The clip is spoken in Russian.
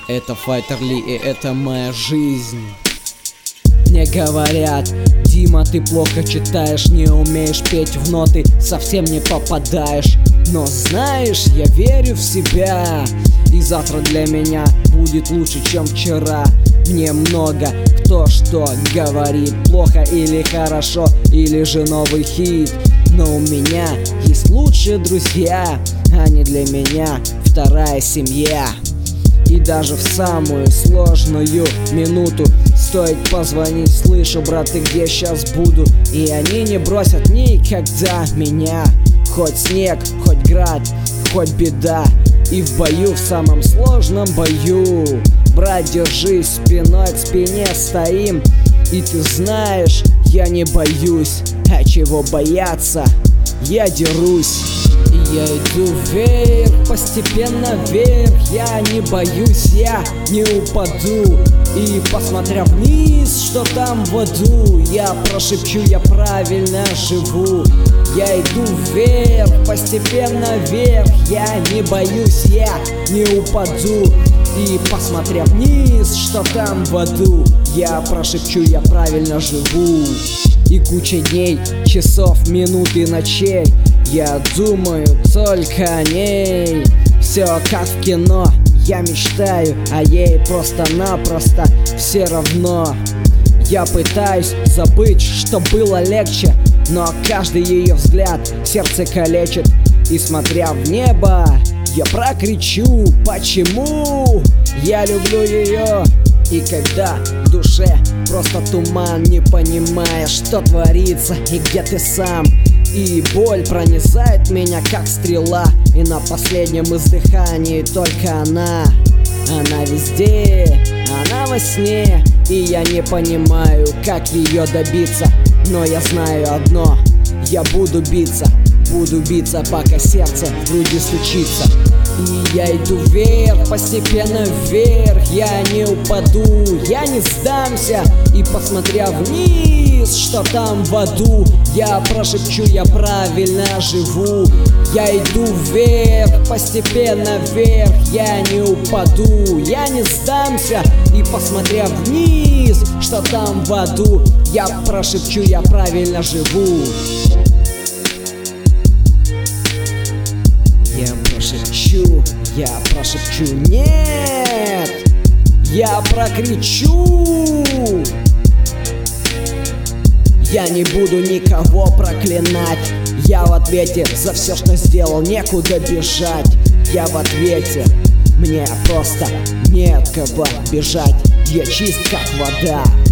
Это Файтер Ли, и это моя жизнь. Мне говорят: Дима, ты плохо читаешь, не умеешь петь в ноты, совсем не попадаешь. Но знаешь, я верю в себя, и завтра для меня будет лучше, чем вчера. Мне много кто что говорит, плохо или хорошо, или же новый хит. Но у меня есть лучшие друзья, они для меня вторая семья. И даже в самую сложную минуту стоит позвонить: слышу, брат, ты где, сейчас буду. И они не бросят никогда меня. Хоть снег, хоть град, хоть беда, и в бою, в самом сложном бою, брат, держись, спиной к спине стоим. И ты знаешь, я не боюсь, а чего бояться, я дерусь. И я иду вверх, постепенно вверх, я не боюсь, я не упаду. И посмотря вниз, что там в аду, я прошепчу: я правильно живу. Я иду вверх, постепенно вверх, я не боюсь, я не упаду. И посмотря вниз, что там в аду, я прошепчу: я правильно живу. И куча дней, часов, минут и ночей я думаю только о ней. Все как в кино, я мечтаю о ей просто-напросто все равно. Я пытаюсь забыть, что было легче, но каждый ее взгляд сердце калечит. И смотря в небо, я прокричу: почему я люблю ее. И когда в душе просто туман, не понимая, что творится и где ты сам, и боль пронизает меня как стрела, и на последнем издыхании только она. Она везде, она во сне, и я не понимаю, как ее добиться. Но я знаю одно: я буду биться, пока сердце в груди стучится. И я иду вверх, постепенно вверх, я не упаду, я не сдамся. И посмотря вниз, что там в аду, я прошепчу: я правильно живу. Я иду вверх, постепенно вверх, я не упаду, я не сдамся. И посмотря вниз, что там в аду, я прошепчу: я правильно живу. Я прошепчу нет, я прокричу. Я не буду никого проклинать, я в ответе за все, что сделал, некуда бежать. Я в ответе, мне просто не от кого бежать, я чист как вода.